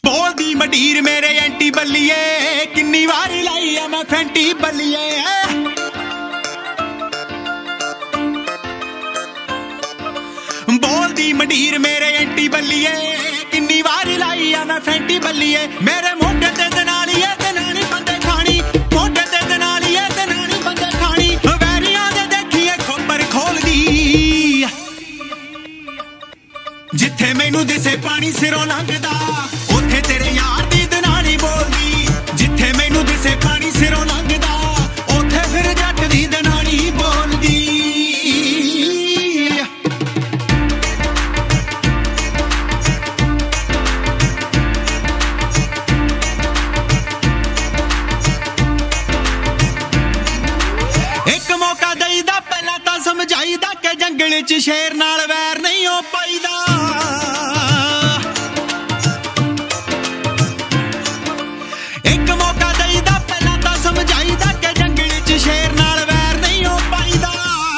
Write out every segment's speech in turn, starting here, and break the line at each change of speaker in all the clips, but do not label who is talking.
ਬੋਲਦੀ ਮੰਡੀਰ ਮੇਰੇ ਐਂਟੀ ਬੱਲੀਏ, ਕਿੰਨੀ ਵਾਰੀ ਲਾਈ ਆ ਮੈਂ ਫੈਂਟੀ ਬੱਲੀਏ। ਬੋਲਦੀ ਮੰਡੀਰ ਮੇਰੇ ਐਂਟੀ ਬੱਲੀਏ, ਕਿੰਨੀ ਵਾਰੀ ਲਾਈ ਆ ਮੈਂ ਫੈਂਟੀ ਬੱਲੀਏ। ਮੇਰੇ ਮੋਢੇ ਤੇ ਦਨਾਲੀਏ ਤੇ ਨਾਲੀ ਬੰਦੇ ਖਾਣੀ, ਮੋਢੇ ਤੇ ਦਨਾਲੀਏ ਤੇ ਨਾਲੀ ਬੰਦੇ ਖਾਣੀ। ਵੈਰੀਆਂ ਦੇ ਦੇਖੀਏ ਖੋਪਰ ਖੋਲਦੀ, ਜਿੱਥੇ ਮੈਨੂੰ ਦਿਸੇ ਪਾਣੀ ਸਿਰੋਂ ਲੰਘਦਾ ਉੱਥੇ ਤੇਰੇ ਯਾਰ ਦੀ ਦਨਾਲੀ ਬੋਲਦੀ। ਜਿੱਥੇ ਮੈਨੂੰ ਦਿਸੇ ਪਾਣੀ ਸਿਰੋਂ ਲੰਘਦਾ ਉੱਥੇ ਫਿਰ ਜੱਟ ਦੀ ਦਨਾਲੀ ਬੋਲਦੀ। ਇੱਕ ਮੌਕਾ ਦੇਈਦਾ ਪਹਿਲਾਂ ਤਾਂ ਸਮਝਾਈਦਾ ਕਿ ਜੰਗਲ 'ਚ ਸ਼ੇਰ ਨਾਲ ਵੈਰ ਨਹੀਂ ਹੋ ਪਾਈਦਾ। ਇੱਕ ਮੌਕਾ ਦੇਈਦਾ ਪਹਿਲਾਂ ਤਾਂ ਸਮਝਾਈਦਾ ਕਿ ਜੰਗਲ 'ਚ ਸ਼ੇਰ ਨਾਲ ਵੈਰ ਨਹੀਂ ਹੋ ਪਾਈਦਾ।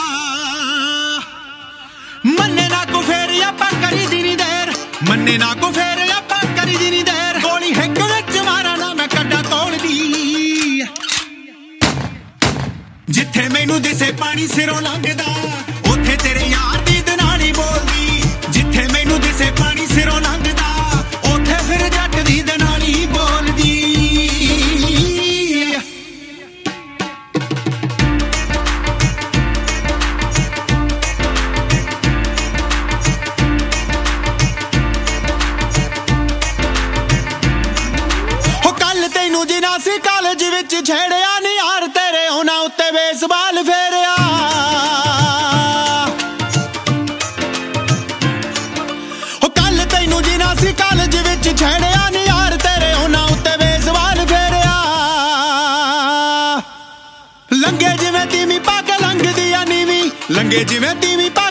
ਮੰਨੇ ਨਾ ਕੋ ਫੇਰ ਆਪਾਂ ਕਰੀ ਦੀ ਨੀ ਦੇਰ, ਮੰਨੇ ਨਾ ਕੋ ਫੇਰ ਆਪਾਂ ਕਰੀ ਦੀ ਨੀ ਦੇਰ। ਗੋਲੀ ਹਿੱਕ ਵਿੱਚ ਮਾਰਾਂ ਨਾ ਮੈਂ ਕੱਢਾ ਤੋੜਦੀ, ਜਿੱਥੇ ਮੈਨੂੰ ਦਿਸੇ ਪਾਣੀ ਸਿਰੋਂ ਲੰਘਦਾ ਉੱਥੇ ਤੇਰੇ ਯਾਰ ਦੀ ਦਨਾਲੀ ਬੋਲਦੀ। ਜਿੱਥੇ ਮੈਨੂੰ ਦਿਸੇ ਪਾਣੀ ਸਿਰੋਂ ਲੰਘਦਾ ਉੱਥੇ ਫਿਰ ਜੱਟ ਦੀ ਦਨਾਲੀ ਬੋਲਦੀ। ਹੋ ਕੱਲ ਤੈਨੂੰ ਜਿਨਾ ਸੀ ਕਾਲਜ ਵਿੱਚ ਛੇੜਿਆ ਨੀ ਯਾਰ ਤੇਰੇ ਉਹਨਾਂ ਉੱਤੇ ਬੇਸਬਾਲ ਫੇਰਿਆ। ਹੋ ਕੱਲ ਤੈਨੂੰ ਜਿਨਾ ਸੀ ਕਾਲਜ ਵਿੱਚ ਛੇੜਿਆ ਨੀ ਯਾਰ ਤੇਰੇ ਉਹਨਾਂ ਉੱਤੇ ਬੇਸਬਾਲ ਫੇਰਿਆ। ਲੰਗੇ ਜਿਵੇਂ ਤੀਵੀਂ ਪਾ ਕੇ ਲੰਘਦੀ ਆ ਨੀਵੀਂ, ਲੰਗੇ ਜਿਵੇਂ ਤੀਵੀਂ ਪਾ